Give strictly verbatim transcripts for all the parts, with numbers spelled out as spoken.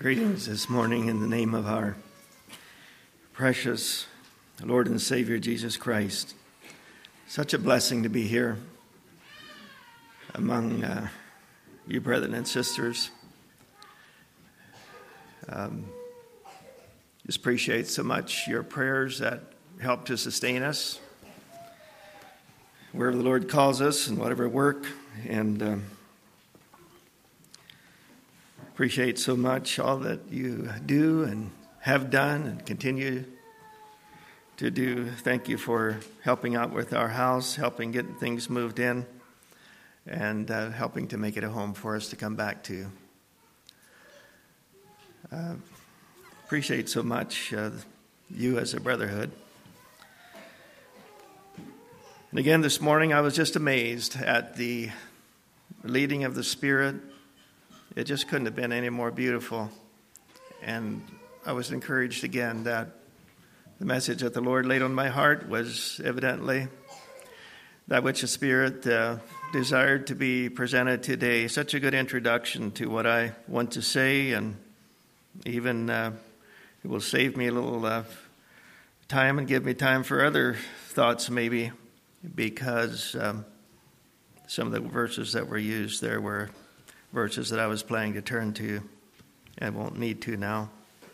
Greetings this morning in the name of our precious Lord and Savior, Jesus Christ. Such a blessing to be here among uh, you brethren and sisters. Um, just appreciate so much your prayers that help to sustain us wherever the Lord calls us and whatever work. And um, appreciate so much all that you do and have done and continue to do. Thank you for helping out with our house, helping get things moved in, and uh, helping to make it a home for us to come back to. Uh, appreciate so much uh, you as a brotherhood. And again, this morning I was just amazed at the leading of the Spirit. It just couldn't have been any more beautiful. And I was encouraged again that the message that the Lord laid on my heart was evidently that which the Spirit uh, desired to be presented today. Such a good introduction to what I want to say, and even uh, it will save me a little uh, time and give me time for other thoughts maybe, because um, some of the verses that were used there were verses that I was planning to turn to. I won't need to now.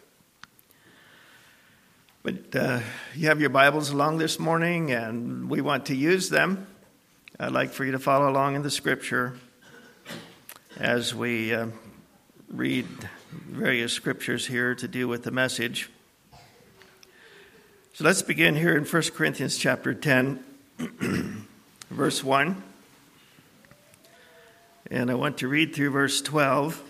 But uh, you have your Bibles along this morning, and we want to use them. I'd like for you to follow along in the Scripture as we uh, read various Scriptures here to do with the message. So let's begin here in First Corinthians chapter ten, verse one. And I want to read through verse twelve.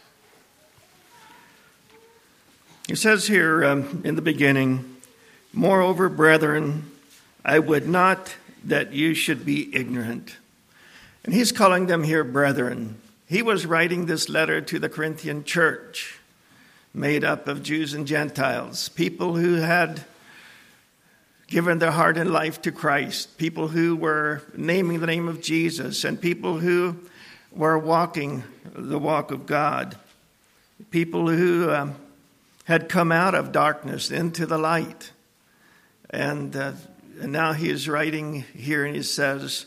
It says here um, in the beginning, "Moreover, brethren, I would not that you should be ignorant." And he's calling them here brethren. He was writing this letter to the Corinthian church, made up of Jews and Gentiles, people who had given their heart and life to Christ, people who were naming the name of Jesus, and people who were walking the walk of God, people who um, had come out of darkness into the light. And, uh, and now he is writing here, and he says,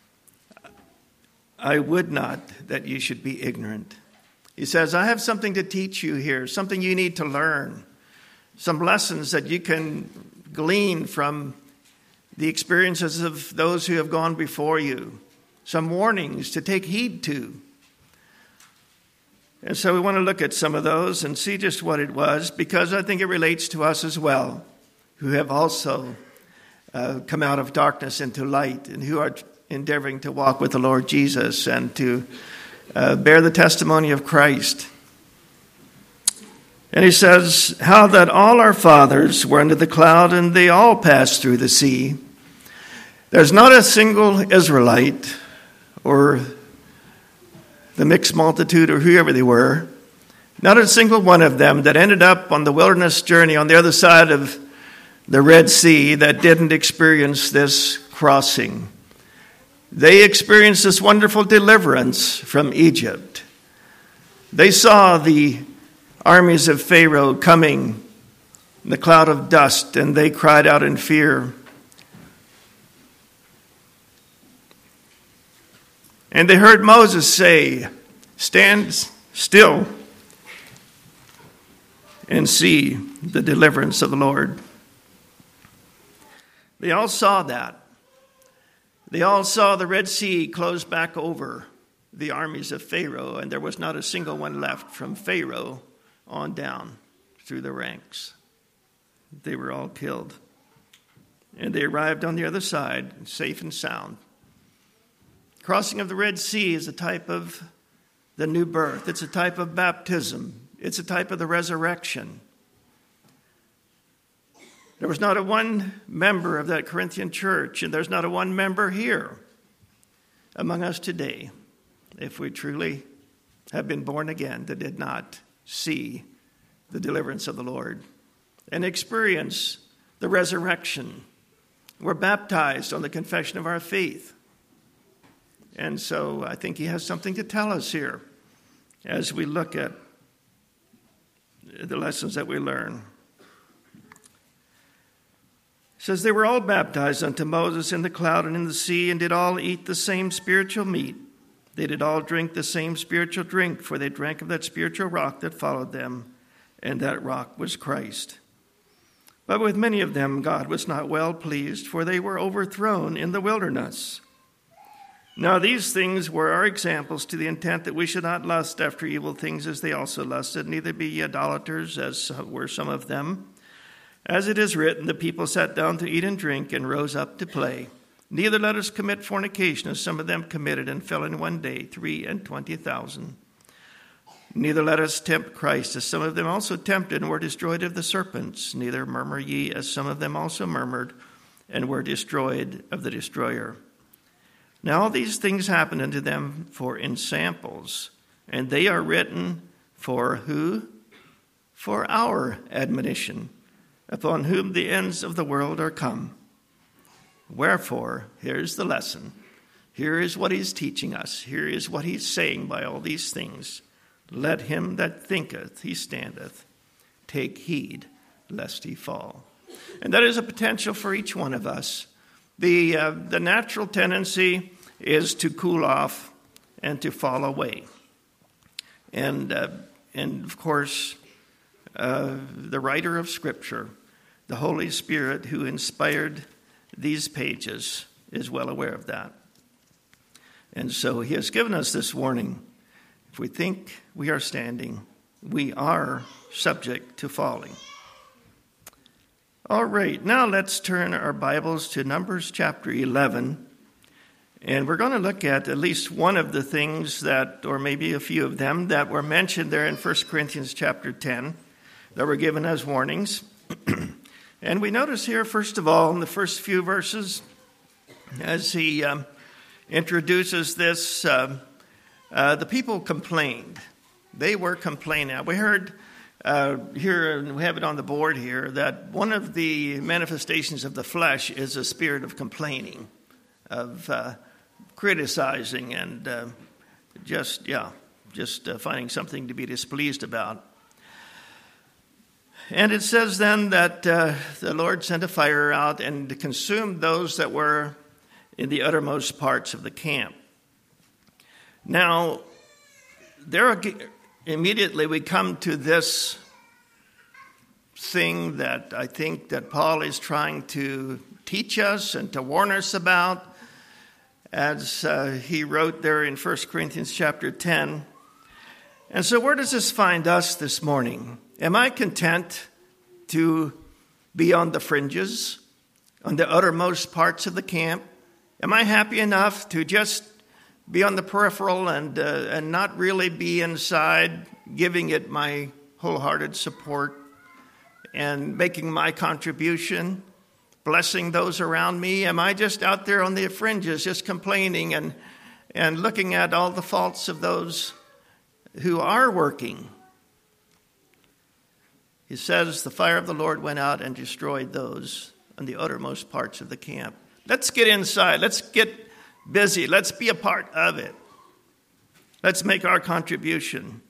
"I would not that you should be ignorant." He says, I have something to teach you here, something you need to learn, some lessons that you can glean from the experiences of those who have gone before you, some warnings to take heed to. And so we want to look at some of those and see just what it was, because I think it relates to us as well, who have also uh, come out of darkness into light and who are endeavoring to walk with the Lord Jesus and to uh, bear the testimony of Christ. And he says, "How that all our fathers were under the cloud, and they all passed through the sea. There's not a single Israelite, or the mixed multitude, or whoever they were, not a single one of them that ended up on the wilderness journey on the other side of the Red Sea that didn't experience this crossing. They experienced this wonderful deliverance from Egypt. They saw the armies of Pharaoh coming in the cloud of dust, and they cried out in fear. And they heard Moses say, 'Stand still and see the deliverance of the Lord.'" They all saw that. They all saw the Red Sea close back over the armies of Pharaoh, and there was not a single one left from Pharaoh on down through the ranks. They were all killed. And they arrived on the other side, safe and sound. Crossing of the Red Sea is a type of the new birth. It's a type of baptism. It's a type of the resurrection. There was not a one member of that Corinthian church, and there's not a one member here among us today, if we truly have been born again, that did not see the deliverance of the Lord and experience the resurrection. We're baptized on the confession of our faith. And so I think he has something to tell us here as we look at the lessons that we learn. It says, they were all baptized unto Moses in the cloud and in the sea, and did all eat the same spiritual meat. They did all drink the same spiritual drink, for they drank of that spiritual rock that followed them, and that rock was Christ. But with many of them God was not well pleased, for they were overthrown in the wilderness. Now these things were our examples, to the intent that we should not lust after evil things as they also lusted, neither be ye idolaters, as were some of them. As it is written, the people sat down to eat and drink, and rose up to play. Neither let us commit fornication, as some of them committed, and fell in one day three and twenty thousand. Neither let us tempt Christ, as some of them also tempted, and were destroyed of the serpents. Neither murmur ye, as some of them also murmured, and were destroyed of the destroyer. Now all these things happened unto them for ensamples, and they are written for who? For our admonition, upon whom the ends of the world are come. Wherefore, here's the lesson. Here is what he's teaching us. Here is what he's saying by all these things. Let him that thinketh he standeth take heed lest he fall. And that is a potential for each one of us. The, uh, the natural tendency is to cool off and to fall away. And, uh, and of course, uh, the writer of Scripture, the Holy Spirit who inspired these pages, is well aware of that. And so he has given us this warning. If we think we are standing, we are subject to falling. All right, now let's turn our Bibles to Numbers chapter eleven. And we're going to look at at least one of the things that, or maybe a few of them, that were mentioned there in First Corinthians chapter ten, that were given as warnings. And we notice here, first of all, in the first few verses, as he um, introduces this, uh, uh, the people complained. They were complaining. We heard uh, here, and we have it on the board here, that one of the manifestations of the flesh is a spirit of complaining, of uh, criticizing, and uh, just, yeah, just uh, finding something to be displeased about. And it says then that uh, the Lord sent a fire out and consumed those that were in the uttermost parts of the camp. Now, there immediately we come to this thing that I think that Paul is trying to teach us and to warn us about, as uh, he wrote there in First Corinthians chapter ten. And so where does this find us this morning? Am I content to be on the fringes, on the uttermost parts of the camp? Am I happy enough to just be on the peripheral and uh, and not really be inside, giving it my wholehearted support and making my contribution, blessing those around me? Am I just out there on the fringes, just complaining and and looking at all the faults of those who are working? He says the fire of the Lord went out and destroyed those on the uttermost parts of the camp. Let's get inside. Let's get busy. Let's be a part of it. Let's make our contribution.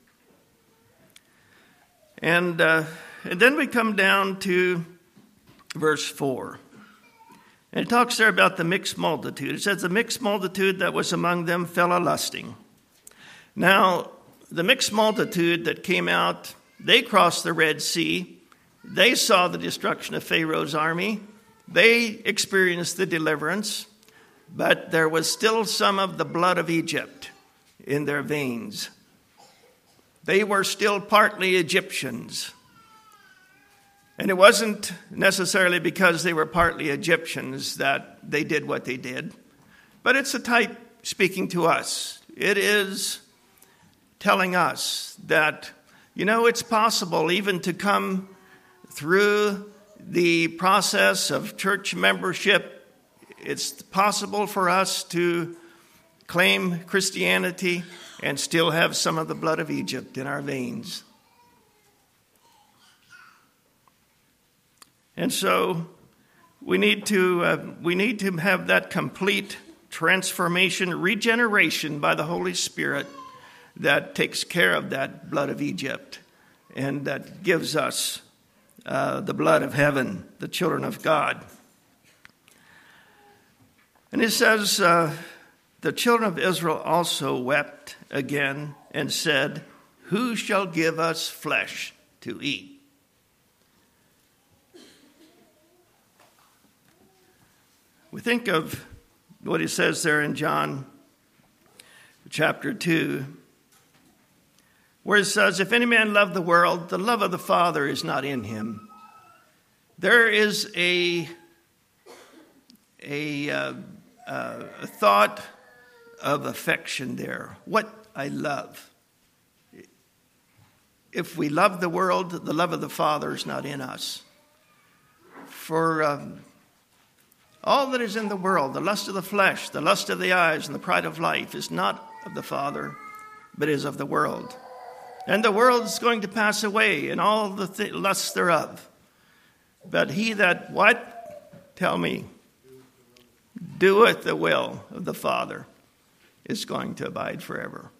And, uh, and then we come down to verse four. And it talks there about the mixed multitude. It says the mixed multitude that was among them fell a-lusting. Now, the mixed multitude that came out, they crossed the Red Sea. They saw the destruction of Pharaoh's army. They experienced the deliverance, but there was still some of the blood of Egypt in their veins. They were still partly Egyptians. And it wasn't necessarily because they were partly Egyptians that they did what they did, but it's a type speaking to us. It is telling us that, you know, it's possible even to come through the process of church membership. It's possible for us to claim Christianity and still have some of the blood of Egypt in our veins. And so we need to uh, we need to have that complete transformation, regeneration by the Holy Spirit that takes care of that blood of Egypt and that gives us uh, the blood of heaven, the children of God. And it says, uh, the children of Israel also wept again and said, "Who shall give us flesh to eat?" We think of what he says there in John chapter two, where it says, "If any man love the world, the love of the Father is not in him." There is a, a, uh, uh, a thought of affection there. What I love. If we love the world, the love of the Father is not in us. For um, all that is in the world, the lust of the flesh, the lust of the eyes, and the pride of life is not of the Father, but is of the world. And the world is going to pass away, and all the th- lusts thereof. But he that, what? Tell me. Doeth the will of the Father is going to abide forever.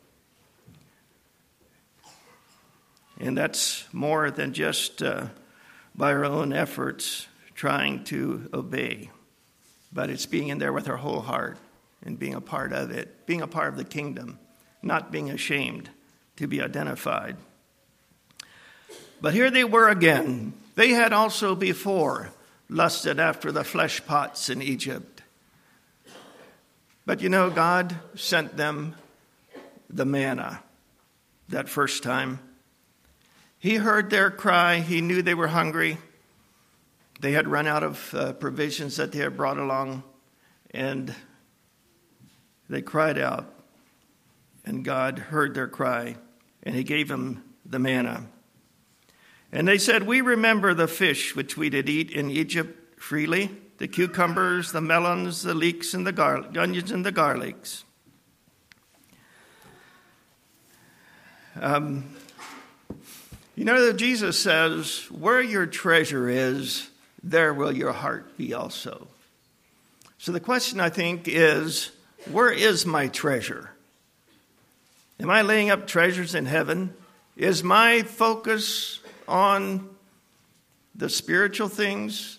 And that's more than just uh, by our own efforts trying to obey. But it's being in there with our whole heart and being a part of it, being a part of the kingdom, not being ashamed to be identified. But here they were again. They had also before lusted after the flesh pots in Egypt. But you know, God sent them the manna that first time. He heard their cry. He knew they were hungry. They had run out of uh, provisions that they had brought along, and they cried out, and God heard their cry, and he gave them the manna. And they said, "We remember the fish which we did eat in Egypt freely, the cucumbers, the melons, the leeks, and the gar- onions, and the garlics." Um, you know, Jesus says, "Where your treasure is, there will your heart be also." So the question, I think, is, where is my treasure? Am I laying up treasures in heaven? Is my focus on the spiritual things?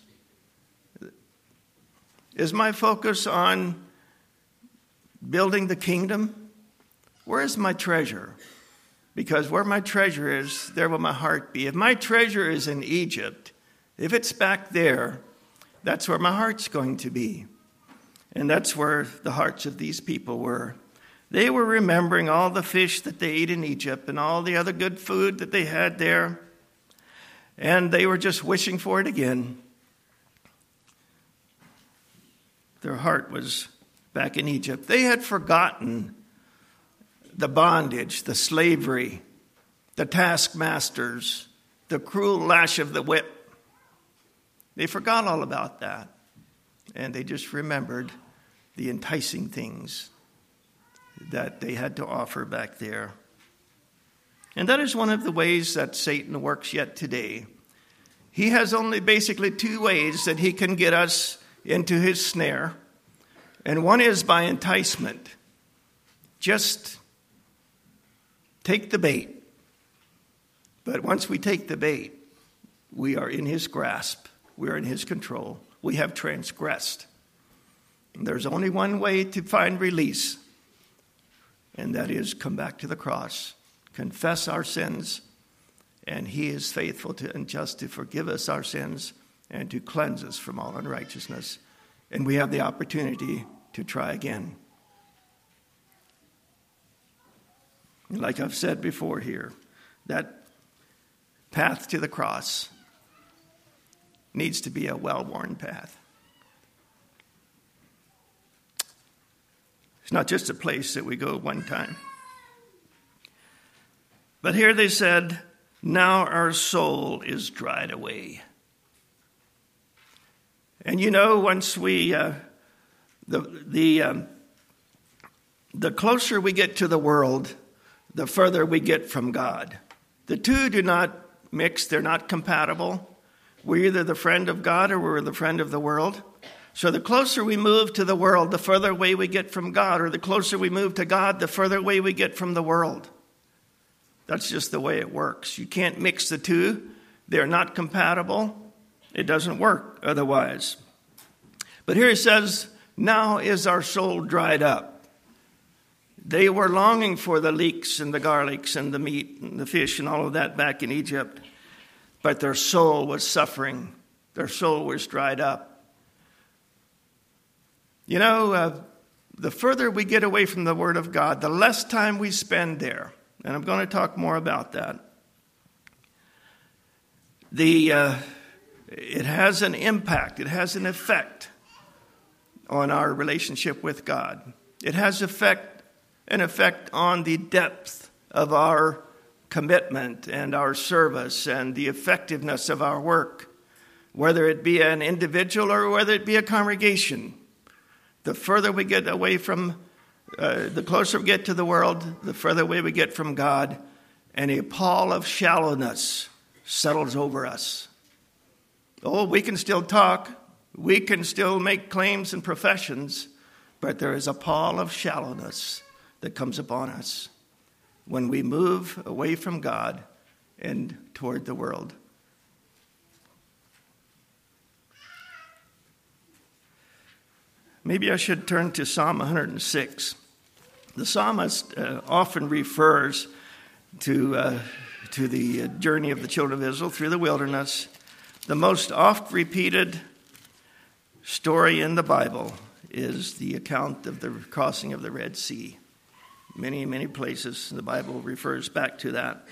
Is my focus on building the kingdom? Where is my treasure? Because where my treasure is, there will my heart be. If my treasure is in Egypt, if it's back there, that's where my heart's going to be. And that's where the hearts of these people were. They were remembering all the fish that they ate in Egypt and all the other good food that they had there. And they were just wishing for it again. Their heart was back in Egypt. They had forgotten the bondage, the slavery, the taskmasters, the cruel lash of the whip. They forgot all about that. And they just remembered the enticing things that they had to offer back there. And that is one of the ways that Satan works yet today. He has only basically two ways that he can get us into his snare. And one is by enticement. Just take the bait. But once we take the bait, we are in his grasp. We are in his control. We have transgressed. And there's only one way to find release, and that is come back to the cross, confess our sins, and he is faithful to, and just to forgive us our sins and to cleanse us from all unrighteousness. And we have the opportunity to try again. Like I've said before here, that path to the cross needs to be a well-worn path. It's not just a place that we go one time. But here they said, "Now our soul is dried away." And you know, once we, uh, the the um, the closer we get to the world, the further we get from God. The two do not mix; they're not compatible. We're either the friend of God or we're the friend of the world. So the closer we move to the world, the further away we get from God, or the closer we move to God, the further away we get from the world. That's just the way it works. You can't mix the two. They're not compatible. It doesn't work otherwise. But here it says, now is our soul dried up. They were longing for the leeks and the garlics and the meat and the fish and all of that back in Egypt. But their soul was suffering. Their soul was dried up. You know, uh, the further we get away from the Word of God, the less time we spend there. And I'm going to talk more about that. The uh, it has an impact. It has an effect on our relationship with God. It has effect, an effect on the depth of our commitment and our service and the effectiveness of our work, whether it be an individual or whether it be a congregation. The further we get away from, uh, the closer we get to the world, the further away we get from God, and a pall of shallowness settles over us. Oh, we can still talk, we can still make claims and professions, but there is a pall of shallowness that comes upon us when we move away from God and toward the world. Maybe I should turn to Psalm one hundred six. The psalmist uh, often refers to, uh, to the journey of the children of Israel through the wilderness. The most oft repeated story in the Bible is the account of the crossing of the Red Sea. Many, many places the Bible refers back to that.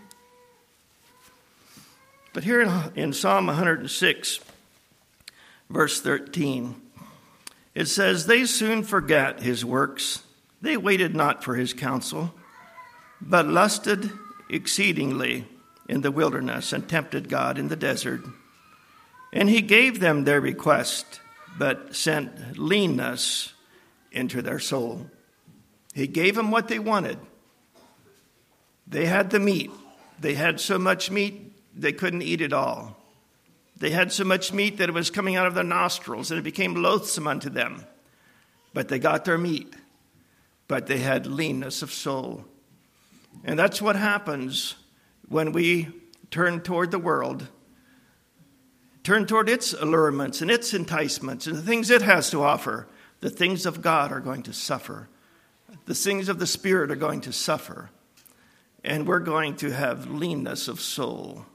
But here in, in Psalm one hundred six, verse thirteen, it says, they soon forgot his works. They waited not for his counsel, but lusted exceedingly in the wilderness and tempted God in the desert. And he gave them their request, but sent leanness into their soul. He gave them what they wanted. They had the meat. They had so much meat, they couldn't eat it all. They had so much meat that it was coming out of their nostrils, and it became loathsome unto them. But they got their meat. But they had leanness of soul. And that's what happens when we turn toward the world, turn toward its allurements and its enticements and the things it has to offer. The things of God are going to suffer. The things of the Spirit are going to suffer. And we're going to have leanness of soul.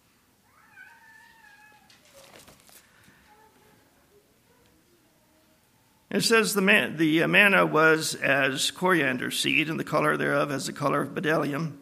It says the, man, the manna was as coriander seed, and the color thereof as the color of bdellium.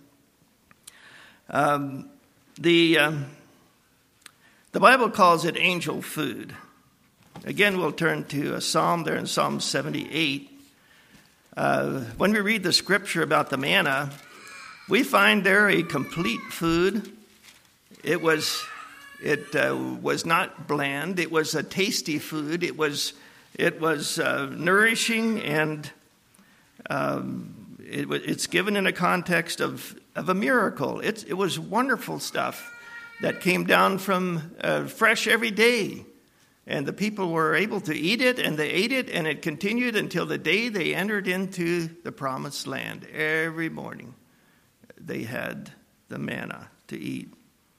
Um, the, um, the Bible calls it angel food. Again, we'll turn to a psalm there in Psalm seventy-eight. Uh, when we read the scripture about the manna, we find there a complete food. It was, it uh, was not bland. It was a tasty food. It was... It was uh, nourishing, and um, it, it's given in a context of, of a miracle. It's, it was wonderful stuff that came down from uh, fresh every day. And the people were able to eat it, and they ate it, and it continued until the day they entered into the promised land. Every morning they had the manna to eat.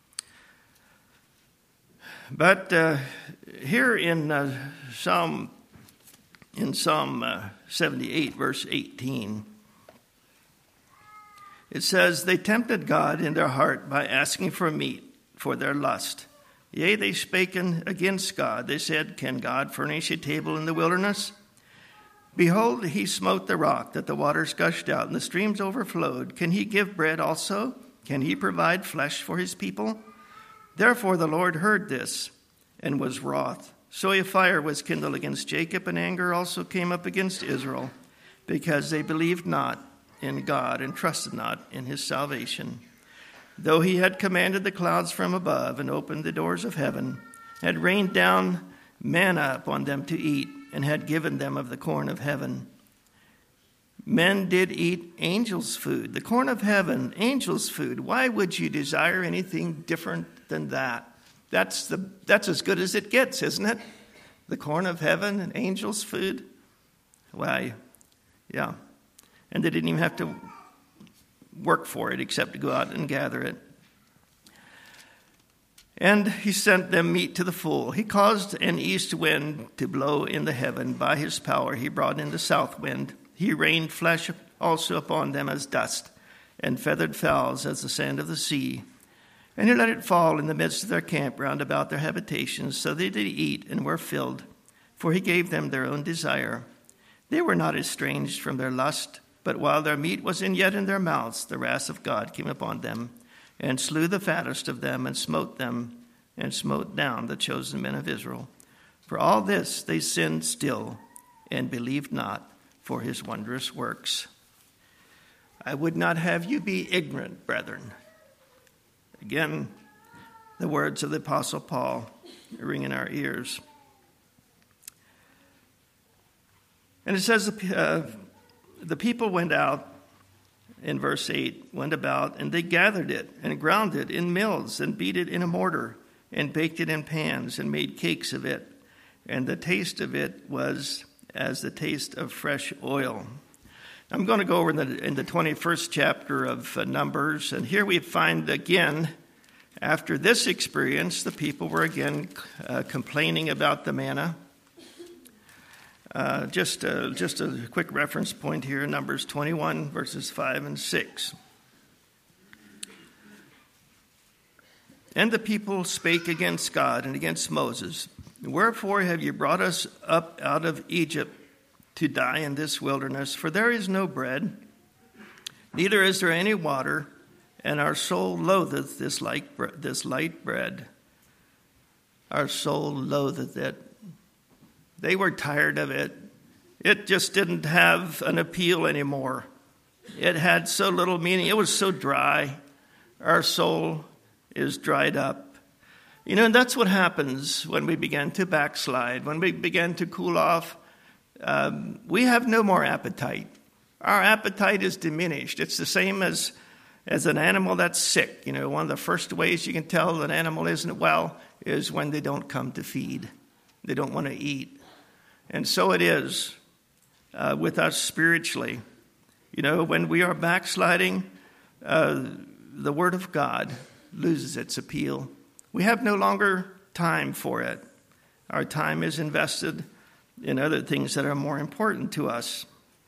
But uh, here in uh, Psalm In Psalm uh, seventy-eight, verse eighteen, it says, they tempted God in their heart by asking for meat for their lust. Yea, they spake against God. They said, can God furnish a table in the wilderness? Behold, he smote the rock, that the waters gushed out, and the streams overflowed. Can he give bread also? Can he provide flesh for his people? Therefore the Lord heard this, and was wroth. So a fire was kindled against Jacob, and anger also came up against Israel, because they believed not in God and trusted not in his salvation. Though he had commanded the clouds from above and opened the doors of heaven, had rained down manna upon them to eat, and had given them of the corn of heaven. Men did eat angels' food, the corn of heaven, angels' food. Why would you desire anything different than that? That's the that's as good as it gets, isn't it? The corn of heaven and angels' food. Why, yeah. And they didn't even have to work for it except to go out and gather it. And he sent them meat to the full. He caused an east wind to blow in the heaven. By his power he brought in the south wind. He rained flesh also upon them as dust, and feathered fowls as the sand of the sea. And he let it fall in the midst of their camp round about their habitations, so they did eat and were filled, for he gave them their own desire. They were not estranged from their lust, but while their meat was in yet in their mouths, the wrath of God came upon them, and slew the fattest of them, and smote them, and smote down the chosen men of Israel. For all this they sinned still, and believed not for his wondrous works. I would not have you be ignorant, brethren. Again, the words of the Apostle Paul ring in our ears. And it says, uh, the people went out, in verse eight, went about, and they gathered it, and ground it in mills, and beat it in a mortar, and baked it in pans, and made cakes of it. And the taste of it was as the taste of fresh oil. I'm going to go over in the, in the twenty-first chapter of uh, Numbers, and here we find again, after this experience, the people were again uh, complaining about the manna. Uh, just, uh, just a quick reference point here, Numbers twenty-one, verses five and six. And the people spake against God and against Moses, Wherefore have you brought us up out of Egypt to die in this wilderness? For there is no bread, neither is there any water, and our soul loatheth this light, this light bread. Our soul loatheth it. They were tired of it. It just didn't have an appeal anymore. It had so little meaning. It was so dry. Our soul is dried up. You know, and that's what happens when we begin to backslide, when we begin to cool off. Um, we have no more appetite. Our appetite is diminished. It's the same as, as an animal that's sick. You know, one of the first ways you can tell an animal isn't well is when they don't come to feed. They don't want to eat. And so it is uh, with us spiritually. You know, when we are backsliding, uh, the Word of God loses its appeal. We have no longer time for it. Our time is invested in other things that are more important to us.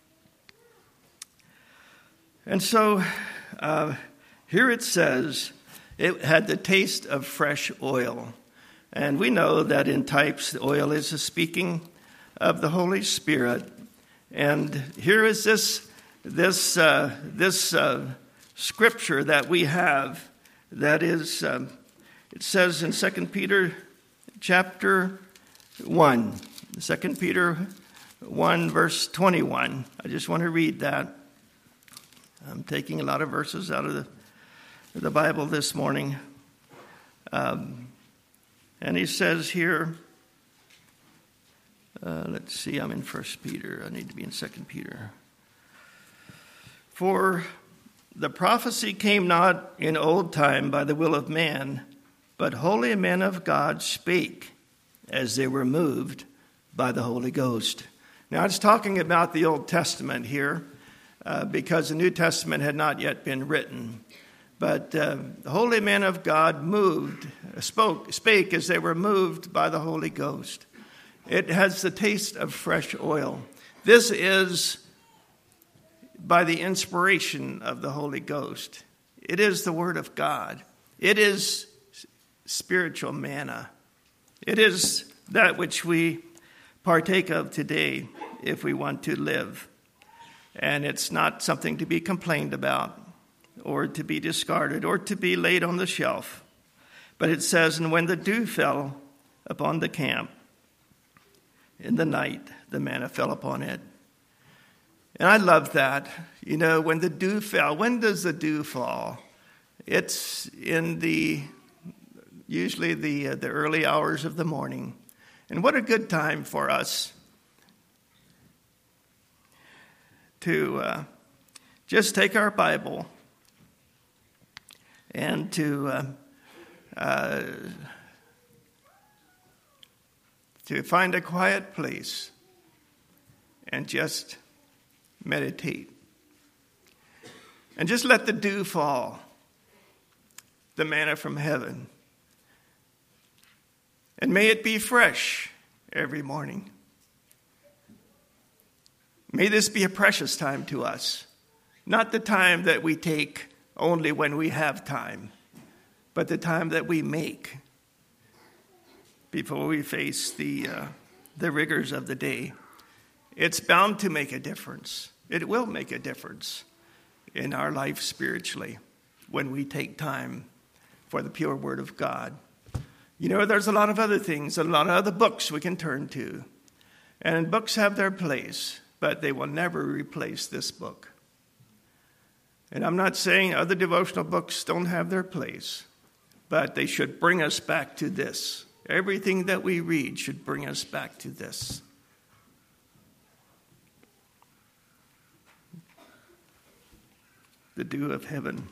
And so uh, here it says, it had the taste of fresh oil. And we know that in types, the oil is a speaking of the Holy Spirit. And here is this this uh, this uh, scripture that we have that is, um, it says in Second Peter chapter one, Second Peter one, verse twenty-one. I just want to read that. I'm taking a lot of verses out of the, the Bible this morning. Um, and he says here, Uh, let's see, I'm in First Peter. I need to be in Second Peter. For the prophecy came not in old time by the will of man, but holy men of God spake as they were moved by the Holy Ghost. Now, it's talking about the Old Testament here, uh, because the New Testament had not yet been written. But uh, the holy men of God moved, spoke, spake as they were moved by the Holy Ghost. It has the taste of fresh oil. This is by the inspiration of the Holy Ghost. It is the Word of God. It is spiritual manna. It is that which we partake of today if we want to live. And it's not something to be complained about or to be discarded or to be laid on the shelf. But it says, and when the dew fell upon the camp, in the night, the manna fell upon it. And I love that. You know, when the dew fell, when does the dew fall? It's in the, usually the, uh, the early hours of the morning. And what a good time for us to uh, just take our Bible and to uh, uh, to find a quiet place and just meditate. And just let the dew fall, the manna from heaven. And may it be fresh every morning. May this be a precious time to us, not the time that we take only when we have time, but the time that we make before we face the uh, the rigors of the day. It's bound to make a difference. It will make a difference in our life spiritually when we take time for the pure Word of God. You know, there's a lot of other things, a lot of other books we can turn to. And books have their place, but they will never replace this book. And I'm not saying other devotional books don't have their place, but they should bring us back to this. Everything that we read should bring us back to this. The dew of heaven.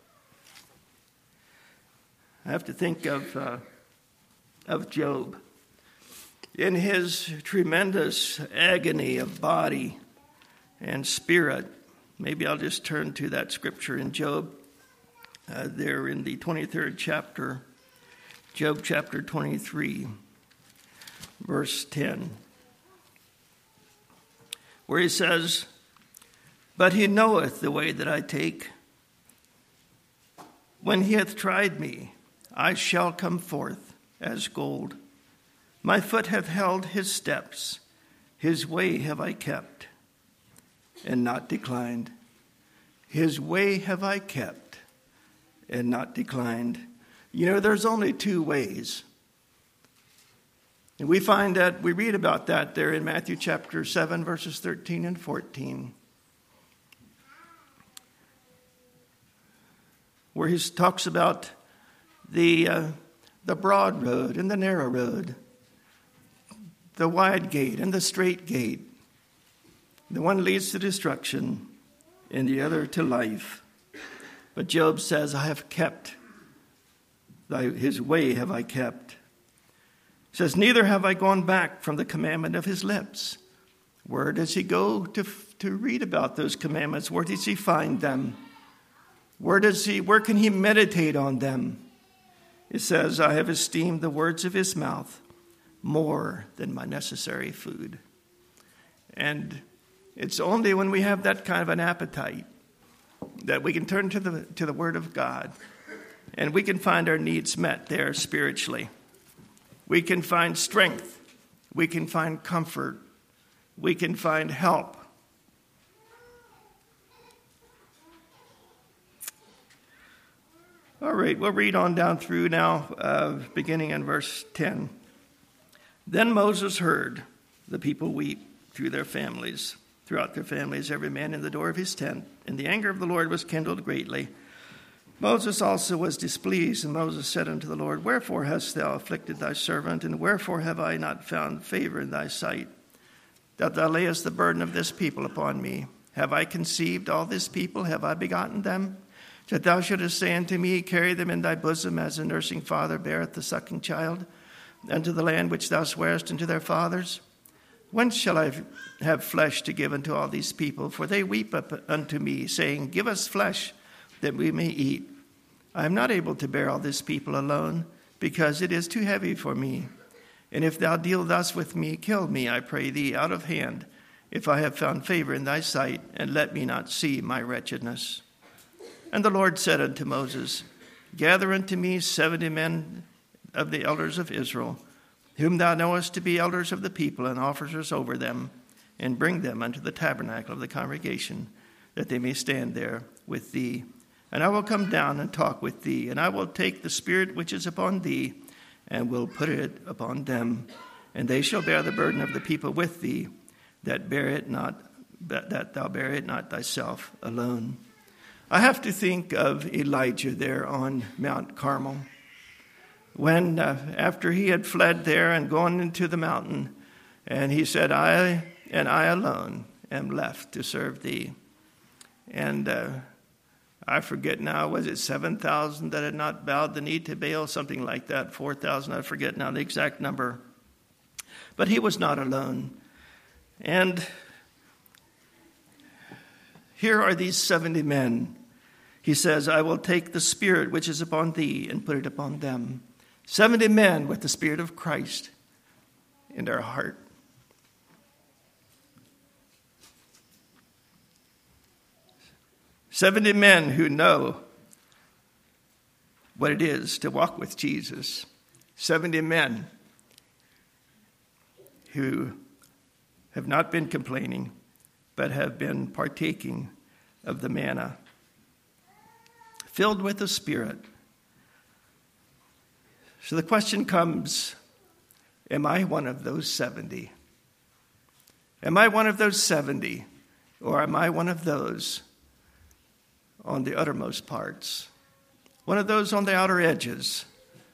I have to think of uh, of Job. In his tremendous agony of body and spirit, maybe I'll just turn to that scripture in Job, uh, there in the twenty-third chapter, Job chapter twenty-three, verse ten, where he says, "But he knoweth the way that I take. When he hath tried me, I shall come forth as gold. My foot hath held his steps. His way have I kept, and not declined. His way have I kept, and not declined." You know, there's only two ways. And we find that, we read about that there in Matthew chapter seven, verses thirteen and fourteen. Where he talks about the uh, the broad road and the narrow road, the wide gate and the straight gate. The one leads to destruction and the other to life. But Job says, I have kept, thy, his way have I kept. He says, neither have I gone back from the commandment of his lips. Where does he go to, to read about those commandments? Where does he find them? Where does he, where can he meditate on them? It says, I have esteemed the words of his mouth more than my necessary food. And it's only when we have that kind of an appetite that we can turn to the to the Word of God, and we can find our needs met there spiritually. We can find strength. We can find comfort. We can find help. All right, we'll read on down through now, uh, beginning in verse ten. Then Moses heard the people weep through their families, throughout their families, every man in the door of his tent. And the anger of the Lord was kindled greatly. Moses also was displeased, and Moses said unto the Lord, wherefore hast thou afflicted thy servant, and wherefore have I not found favor in thy sight, that thou layest the burden of this people upon me? Have I conceived all this people? Have I begotten them? That thou shouldest say unto me, carry them in thy bosom, as a nursing father beareth the sucking child, unto the land which thou swarest unto their fathers? Whence shall I have flesh to give unto all these people? For they weep up unto me, saying, give us flesh, that we may eat. I am not able to bear all this people alone, because it is too heavy for me. And if thou deal thus with me, kill me, I pray thee, out of hand, if I have found favor in thy sight, and let me not see my wretchedness. And the Lord said unto Moses, gather unto me seventy men of the elders of Israel, whom thou knowest to be elders of the people and officers over them, and bring them unto the tabernacle of the congregation, that they may stand there with thee. And I will come down and talk with thee, and I will take the spirit which is upon thee, and will put it upon them. And they shall bear the burden of the people with thee, that bear it not, that thou bear it not thyself alone. I have to think of Elijah there on Mount Carmel, when uh, after he had fled there and gone into the mountain, and he said, I and I alone am left to serve thee. And uh, I forget now, was it seven thousand that had not bowed the knee to Baal, something like that, four thousand, I forget now the exact number. But he was not alone. And here are these seventy men He says, I will take the Spirit which is upon thee and put it upon them. seventy men with the Spirit of Christ in their heart. seventy men who know what it is to walk with Jesus. seventy men who have not been complaining, but have been partaking of the manna, filled with the Spirit. So the question comes, am I one of those seventy? Am I one of those seventy, or am I one of those on the uttermost parts? One of those on the outer edges?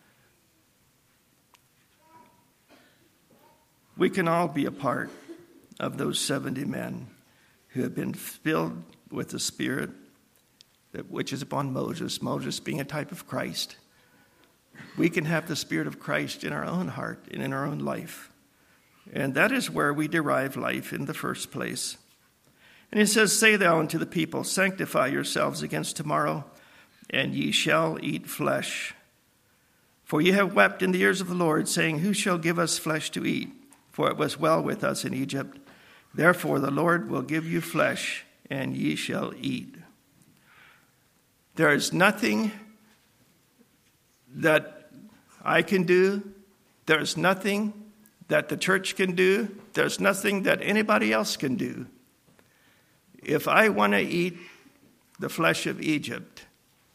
We can all be a part of those seventy men who have been filled with the Spirit, that which is upon Moses, Moses being a type of Christ. We can have the Spirit of Christ in our own heart and in our own life. And that is where we derive life in the first place. And he says, say thou unto the people, sanctify yourselves against tomorrow, and ye shall eat flesh. For ye have wept in the ears of the Lord, saying, who shall give us flesh to eat? For it was well with us in Egypt. Therefore the Lord will give you flesh, and ye shall eat. There is nothing that I can do. There's nothing that the church can do. There's nothing that anybody else can do. If I want to eat the flesh of Egypt,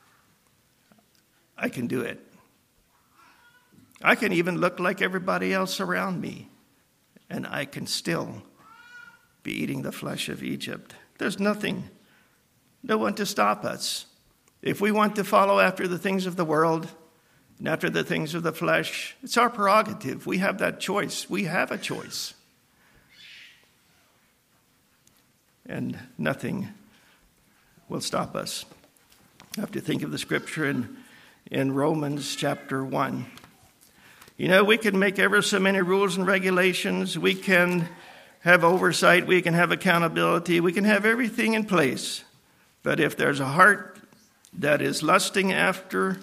I can do it. I can even look like everybody else around me, and I can still be eating the flesh of Egypt. There's nothing, no one to stop us. If we want to follow after the things of the world and after the things of the flesh, it's our prerogative. We have that choice. We have a choice. And nothing will stop us. I have to think of the scripture in, in Romans chapter one. You know, we can make ever so many rules and regulations. We can have oversight. We can have accountability. We can have everything in place. But if there's a heart that is lusting after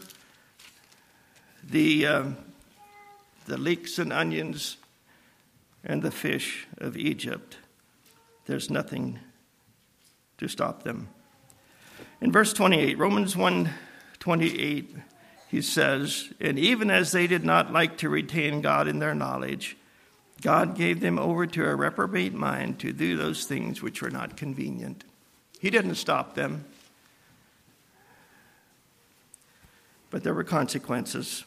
the, uh, the leeks and onions and the fish of Egypt, there's nothing to stop them. In verse twenty-eight, Romans one twenty-eight, he says, and even as they did not like to retain God in their knowledge, God gave them over to a reprobate mind to do those things which were not convenient. He didn't stop them, but there were consequences.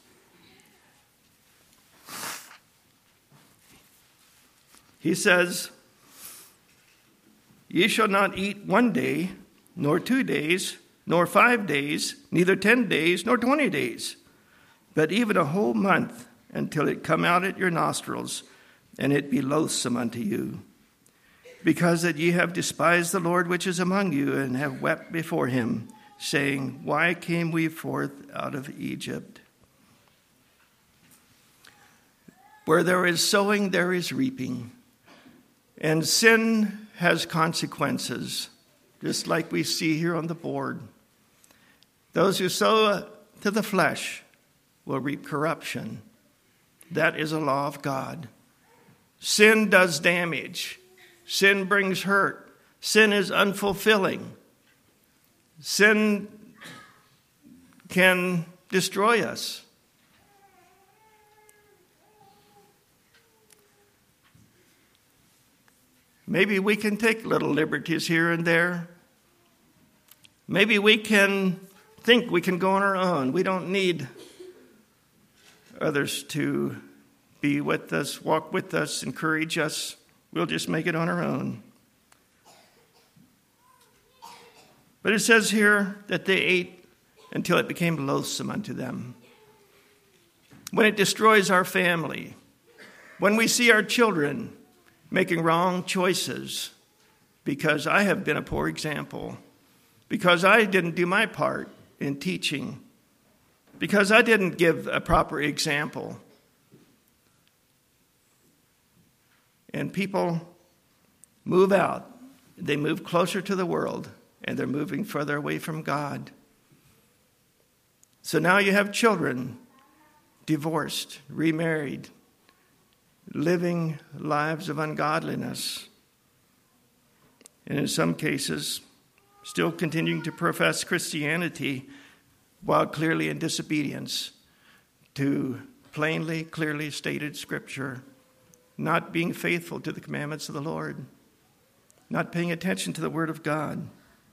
He says, ye shall not eat one day, nor two days, nor five days, neither ten days, nor twenty days, but even a whole month, until it come out at your nostrils, and it be loathsome unto you. Because that ye have despised the Lord which is among you, and have wept before him, saying, why came we forth out of Egypt? Where there is sowing, there is reaping. And sin has consequences, just like we see here on the board. Those who sow to the flesh will reap corruption. That is a law of God. Sin does damage. Sin brings hurt. Sin is unfulfilling. Sin can destroy us. Maybe we can take little liberties here and there. Maybe we can think we can go on our own. We don't need others to be with us, walk with us, encourage us. We'll just make it on our own. But it says here that they ate until it became loathsome unto them. When it destroys our family, when we see our children making wrong choices, because I have been a poor example, because I didn't do my part in teaching, because I didn't give a proper example. And people move out. They move closer to the world, and they're moving further away from God. So now you have children, divorced, remarried, living lives of ungodliness. And in some cases, still continuing to profess Christianity while clearly in disobedience to plainly, clearly stated Scripture, not being faithful to the commandments of the Lord, not paying attention to the Word of God.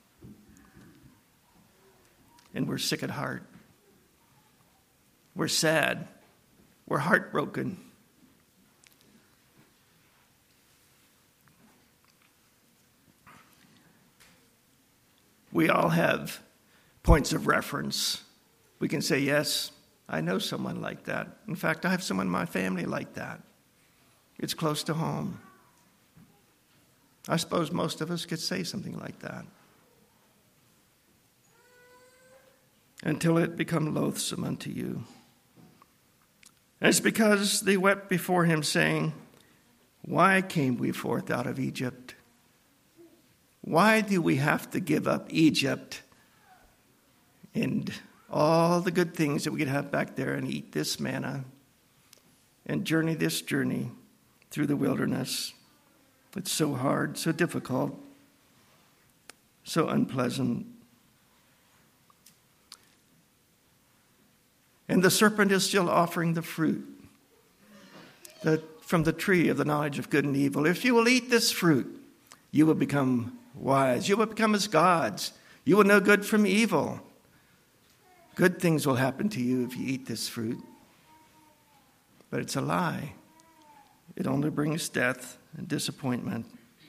And we're sick at heart. We're sad. We're heartbroken. We all have points of reference. We can say, yes, I know someone like that. In fact, I have someone in my family like that. It's close to home. I suppose most of us could say something like that. Until it become loathsome unto you. And it's because they wept before him, saying, why came we forth out of Egypt? Why do we have to give up Egypt and all the good things that we could have back there and eat this manna and journey this journey through the wilderness? It's so hard, so difficult, so unpleasant. And the serpent is still offering the fruit that from the tree of the knowledge of good and evil. If you will eat this fruit, you will become wise. You will become as gods. You will know good from evil. Good things will happen to you if you eat this fruit. But it's a lie. It only brings death and disappointment.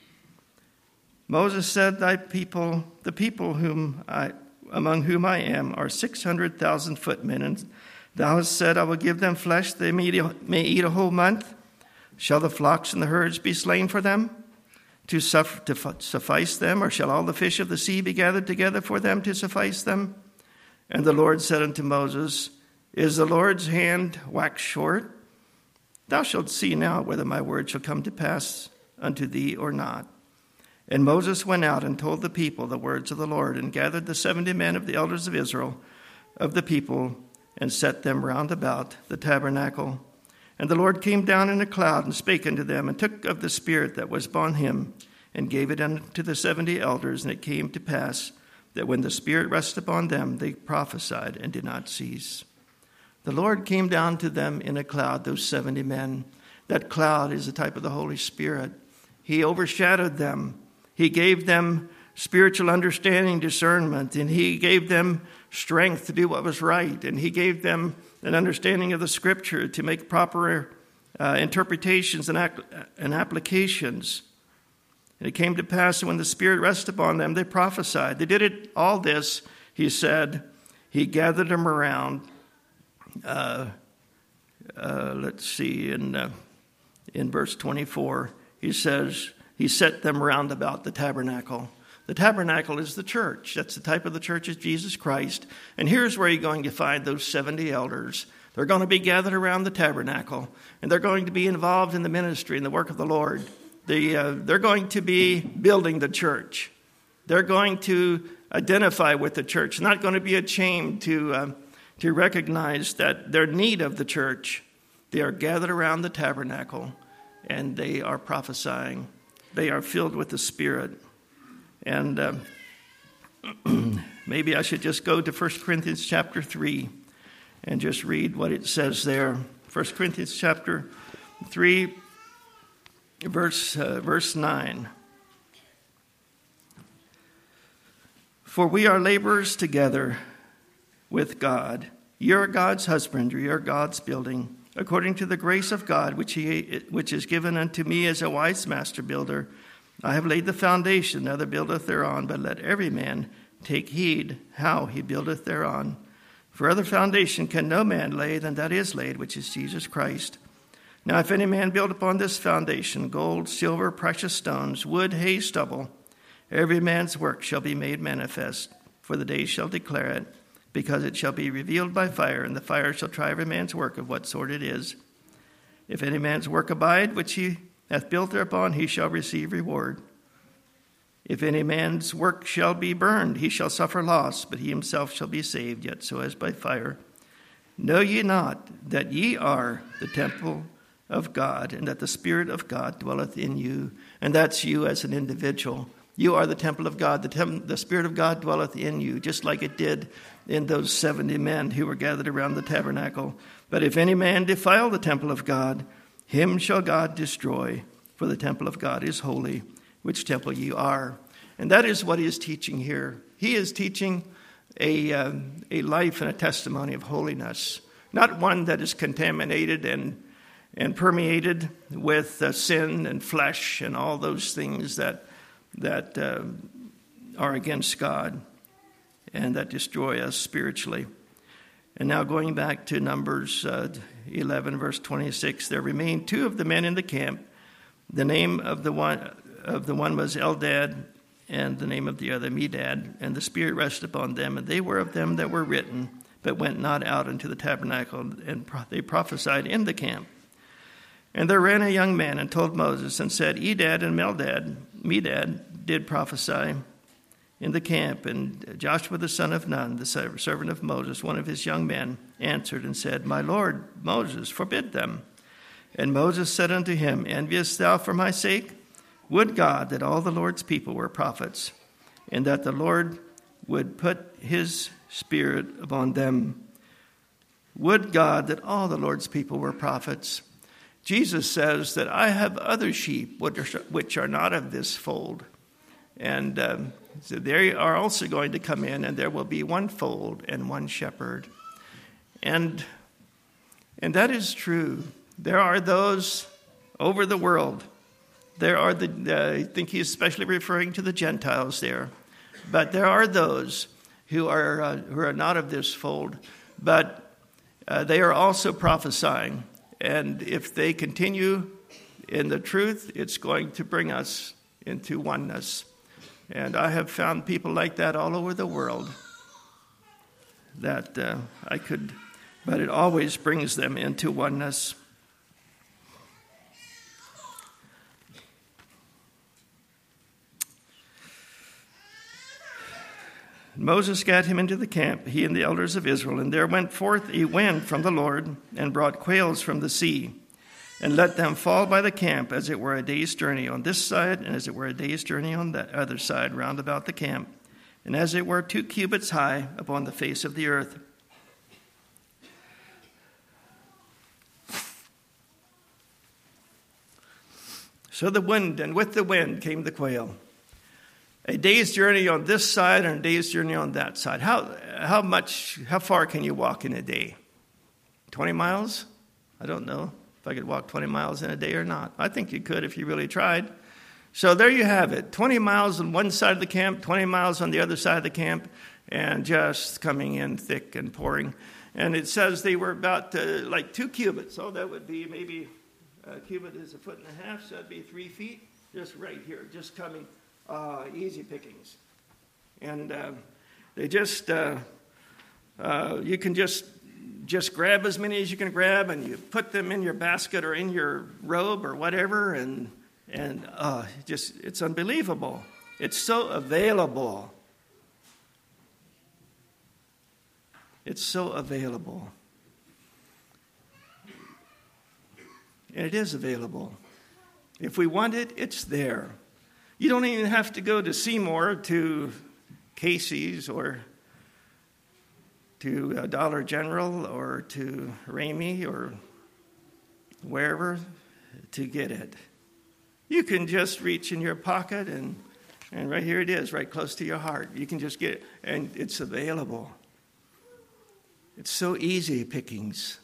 Moses said, thy people, the people whom I, among whom I am, are six hundred thousand footmen, and thou hast said, I will give them flesh they may eat, a, may eat a whole month. Shall the flocks and the herds be slain for them, to, suffer, to suffice them, or shall all the fish of the sea be gathered together for them to suffice them? And the Lord said unto Moses, is the Lord's hand waxed short? Thou shalt see now whether my word shall come to pass unto thee or not. And Moses went out and told the people the words of the Lord, and gathered the seventy men of the elders of Israel, of the people, and set them round about the tabernacle. And the Lord came down in a cloud and spake unto them, and took of the Spirit that was upon him, and gave it unto the seventy elders. And it came to pass that when the Spirit rested upon them, they prophesied and did not cease. The Lord came down to them in a cloud, those seventy men. That cloud is a type of the Holy Spirit. He overshadowed them. He gave them spiritual understanding, discernment, and he gave them strength to do what was right. And he gave them an understanding of the Scripture to make proper uh, interpretations and, ac- and applications. And it came to pass that when the Spirit rested upon them, they prophesied. They did it, all this, he said. He gathered them around. Uh, uh, let's see, in, uh, in verse twenty-four, he says, he set them round about the tabernacle. The tabernacle is the church. That's the type of the church of Jesus Christ. And here's where you're going to find those seventy elders. They're going to be gathered around the tabernacle, and they're going to be involved in the ministry and the work of the Lord. They, uh, they're going to be building the church. They're going to identify with the church, not going to be ashamed to, uh, to recognize that their need of the church. They are gathered around the tabernacle, and they are prophesying. They are filled with the Spirit. And uh, maybe I should just go to First Corinthians chapter three and just read what it says there. First Corinthians chapter three, verse, uh, verse nine. For we are laborers together with God. You are God's husbandry, you are God's building, according to the grace of God, which he which is given unto me as a wise master builder. I have laid the foundation, another buildeth thereon, but let every man take heed how he buildeth thereon. For other foundation can no man lay than that is laid, which is Jesus Christ. Now if any man build upon this foundation gold, silver, precious stones, wood, hay, stubble, every man's work shall be made manifest, for the day shall declare it, because it shall be revealed by fire, and the fire shall try every man's work of what sort it is. If any man's work abide, which he hath built thereupon, he shall receive reward. If any man's work shall be burned, he shall suffer loss, but he himself shall be saved, yet so as by fire. Know ye not that ye are the temple of God, and that the Spirit of God dwelleth in you? And that's you as an individual. You are the temple of God. The, tem- the Spirit of God dwelleth in you, just like it did in those seventy men who were gathered around the tabernacle. But if any man defile the temple of God, him shall God destroy, for the temple of God is holy, which temple ye are. And that is what he is teaching here. He is teaching a, uh, a life and a testimony of holiness, not one that is contaminated and, and permeated with uh, sin and flesh and all those things that, that uh, are against God and that destroy us spiritually. And now going back to Numbers uh, eleven, verse twenty-six, there remained two of the men in the camp. The name of the one of the one was Eldad, and the name of the other Medad. And the Spirit rested upon them, and they were of them that were written, but went not out into the tabernacle, and they prophesied in the camp. And there ran a young man and told Moses, and said, Edad and Meldad, Medad did prophesy in the camp. And Joshua the son of Nun, the servant of Moses, one of his young men, answered and said, My Lord Moses, forbid them. And Moses said unto him, Enviest thou for my sake? Would God that all the Lord's people were prophets, and that the Lord would put his Spirit upon them. Would God that all the Lord's people were prophets. Jesus says that I have other sheep which are not of this fold. And um, so they are also going to come in, and there will be one fold and one shepherd. And, and that is true. There are those over the world. There are the, uh, I think he's especially referring to the Gentiles there. But there are those who are, uh, who are not of this fold, but uh, they are also prophesying. And if they continue in the truth, it's going to bring us into oneness. And I have found people like that all over the world that uh, I could, but it always brings them into oneness. Moses got him into the camp, he and the elders of Israel, and there went forth a wind from the Lord, and brought quails from the sea, and let them fall by the camp, as it were a day's journey on this side, and as it were a day's journey on that other side, round about the camp, and as it were two cubits high upon the face of the earth. So the wind, and with the wind came the quail. A day's journey on this side and a day's journey on that side. How how much, how far can you walk in a day? twenty miles? I don't know if I could walk twenty miles in a day or not. I think you could if you really tried. So there you have it. twenty miles on one side of the camp, twenty miles on the other side of the camp, and just coming in thick and pouring. And it says they were about uh, like two cubits. So that would be maybe, a cubit is a foot and a half, so that'd be three feet. Just right here, just coming. Uh, easy pickings. And uh, they just, uh, uh, you can just just grab as many as you can grab, and you put them in your basket or in your robe or whatever, and and uh, just it's unbelievable. It's so available. It's so available. And it is available. If we want it, it's there. You don't even have to go to Seymour, to Casey's, or to uh, Dollar General, or to Ramey, or wherever to get it. You can just reach in your pocket, and, and right here it is, right close to your heart. You can just get it, and it's available. It's so easy pickings.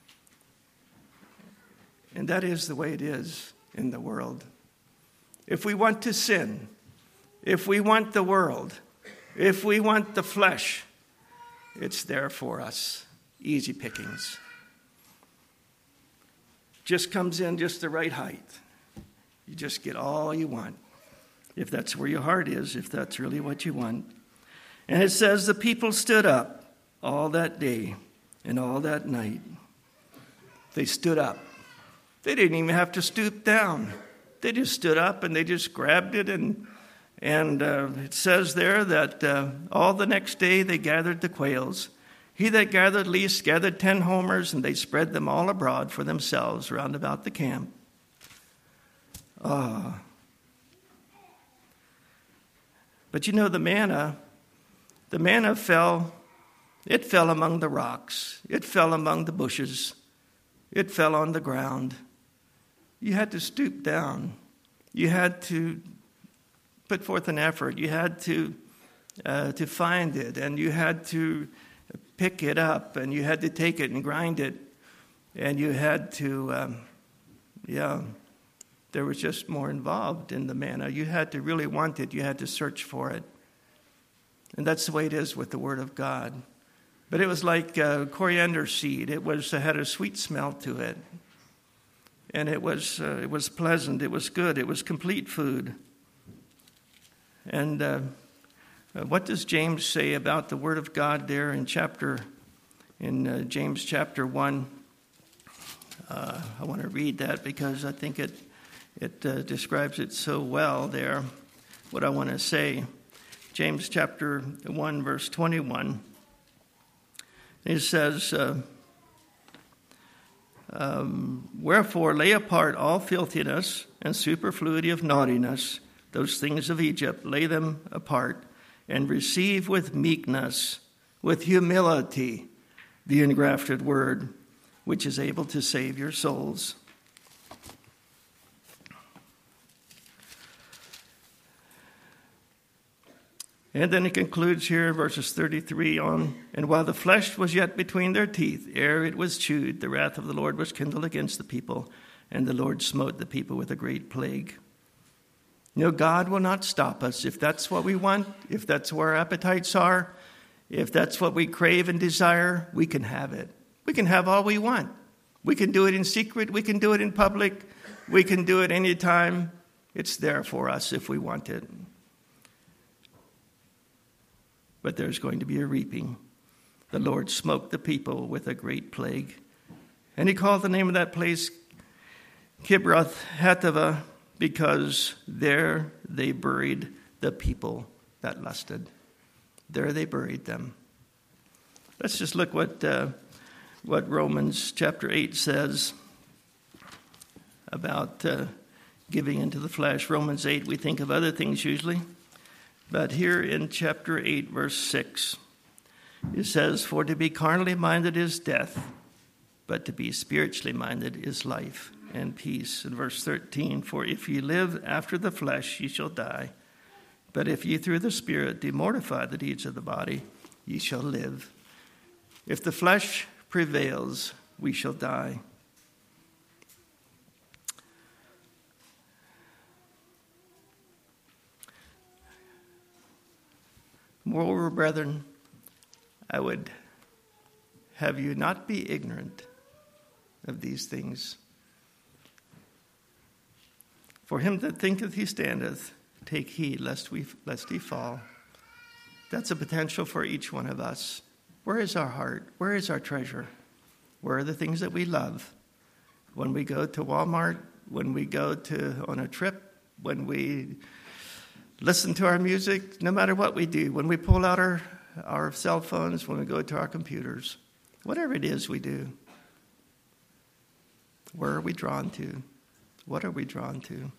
And that is the way it is in the world. If we want to sin, if we want the world, if we want the flesh, it's there for us. Easy pickings. Just comes in just the right height. You just get all you want. If that's where your heart is, if that's really what you want. And it says the people stood up all that day and all that night. They stood up. They didn't even have to stoop down. They just stood up and they just grabbed it and And uh, it says there that uh, all the next day they gathered the quails. He that gathered least gathered ten homers, and they spread them all abroad for themselves round about the camp. Ah. But you know, the manna, the manna fell, it fell among the rocks. It fell among the bushes. It fell on the ground. You had to stoop down. You had to put forth an effort. You had to uh, to find it, and you had to pick it up, and you had to take it and grind it, and you had to, um, yeah, there was just more involved in the manna. You had to really want it. You had to search for it. And that's the way it is with the Word of God. But it was like uh, coriander seed. It was it had a sweet smell to it. And it was uh, it was pleasant. It was good. It was complete food. And uh, what does James say about the Word of God there in chapter in uh, James chapter one? Uh, I want to read that because I think it it uh, describes it so well there. What I want to say, James chapter one, verse twenty-one. It says, Uh, Um, wherefore lay apart all filthiness and superfluity of naughtiness, those things of Egypt, lay them apart, and receive with meekness, with humility, the engrafted word, which is able to save your souls. And then it concludes here, verses thirty-three on, and while the flesh was yet between their teeth, ere it was chewed, the wrath of the Lord was kindled against the people, and the Lord smote the people with a great plague. You know, God will not stop us. If that's what we want, if that's where our appetites are, if that's what we crave and desire, we can have it. We can have all we want. We can do it in secret. We can do it in public. We can do it anytime. It's there for us if we want it. But there's going to be a reaping. The Lord smote the people with a great plague. And he called the name of that place Kibroth Hattaavah, because there they buried the people that lusted. There they buried them. Let's just look what uh, what Romans chapter eight says about uh, giving into the flesh. Romans eight, we think of other things usually. But here in chapter eight, verse six, it says, for to be carnally minded is death, but to be spiritually minded is life and peace. In verse thirteen, for if ye live after the flesh, ye shall die. But if ye through the Spirit do mortify the deeds of the body, ye shall live. If the flesh prevails, we shall die. Moreover, brethren, I would have you not be ignorant of these things. For him that thinketh he standeth, take heed lest we lest he fall. That's a potential for each one of us. Where is our heart? Where is our treasure? Where are the things that we love? When we go to Walmart, when we go to on a trip, when we listen to our music, no matter what we do, when we pull out our, our cell phones, when we go to our computers, whatever it is we do, where are we drawn to? What are we drawn to?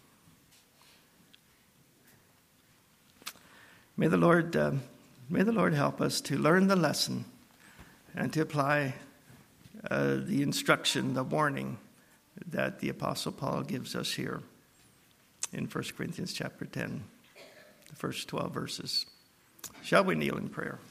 May the Lord, uh, may the Lord help us to learn the lesson and to apply uh, the instruction, the warning that the Apostle Paul gives us here in First Corinthians chapter ten, the first twelve verses. Shall we kneel in prayer?